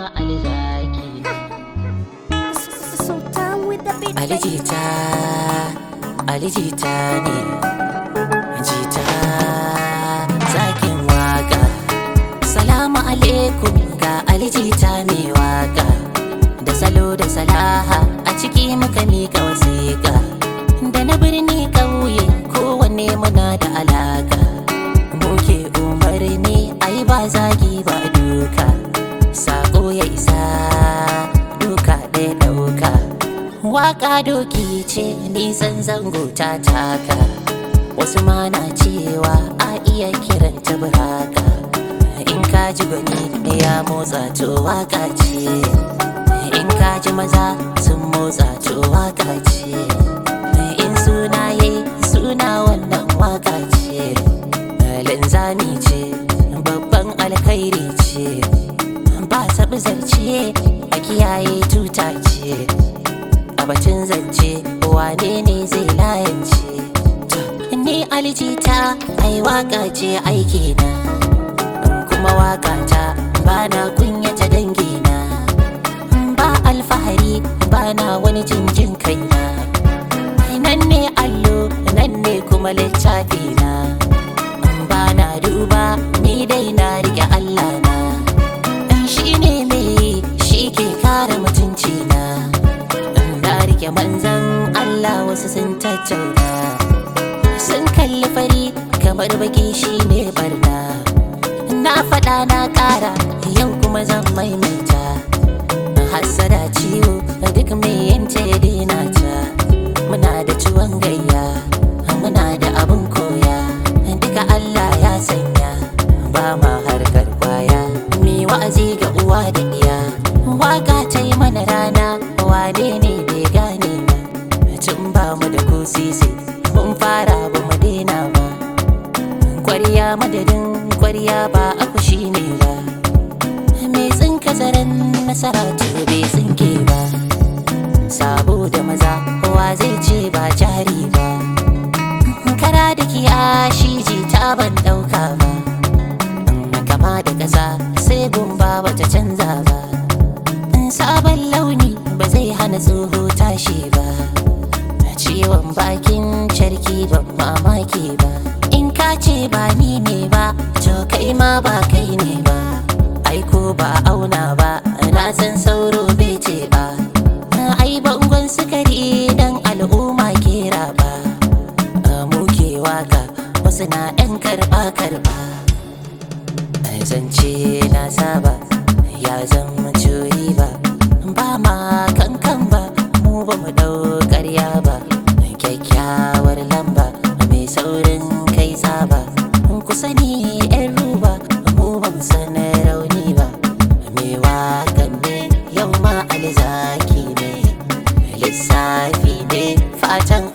Alzaki. Sultan with the beat. Ali Jita, Ali Jita ne. Jita zakin waka. Salamu alaikum ga Ali Jita mai waka. Da salo da salaha a ciki muka mika wasiƙa. Da na birni ƙauye kowanne muna da alaka. Muke umarni ai ba zagi ba duka. Sako ya isa duka ɗaya ɗauka. Waka doki ce nisan zango ta taka. Wasu ma na cewa a iya kiranta buraka. In ka ji gwani ya motsa to waka ce. In ka ji maza sun motsa to waka ce. In suna yayi suna wannan waka ce. Linzami ce babban alkhairi ce. Ba saɓi zarce a kiyaye tuta ce. A batun zance wane ne zai layance. Ni Ali Jita ai waka ce aiki na. Kuma waka ta bana kunyata dangina. Ba alfahari bana wani jinjin kaina. Nan ne allo nan ne kuma littafi na. Bana duba ni dai na rike Allah na. Shi ne mai shi ke kare mutunci na. Na rike manzan Allah wasu sun tattauna. Sun kalli fari kamar baki shi ne barna. Na faɗa na ƙara yau kuma zan maimaita. Hassada ciwo duk mai yanta ya daina ta. Muna da ciwon gayya muna da abin koya. Duka Allah ya sanya ba ma harkar kwaya. Me wa'azi ga uwa da iya. Waka ta yi mana rana wane ne bai gane ba. Tun ba mu da ko sisi mun fara ba mu daina ba. Kwarya madadin kwarya ba aku shi ne ba. Me tsinka zaren nasara to bai tsinke ba. Sabo da maza kowa zai ce ba jari ba. Kara da kiyashi Jita ban ɗauka ba. Kama da ƙasa sai gumba bata canza ba. Sabon launi ba zai hana tsoho tashi ba. Ciwon bakin carki ban mamaki ba. In ka ce ba ni ne ba to kai ma ba kai ne ba. Aiko ba auna ba na san sauro bai ce ba. Ai bangon sukari dan al'umma kera ba. Muke waka wasu na ɗan karɓa. Zance na saba ya zama juyi ba. Ba ma kankan ba mu ba mu ɗau ƙarya ba. Kyakkyawar lamba mai saurin kai saba. Ku sani 'yan ruba mu ba mu san rauni ba. Me waƙan ne yau ma alzaki ne. Lissafi ne fatan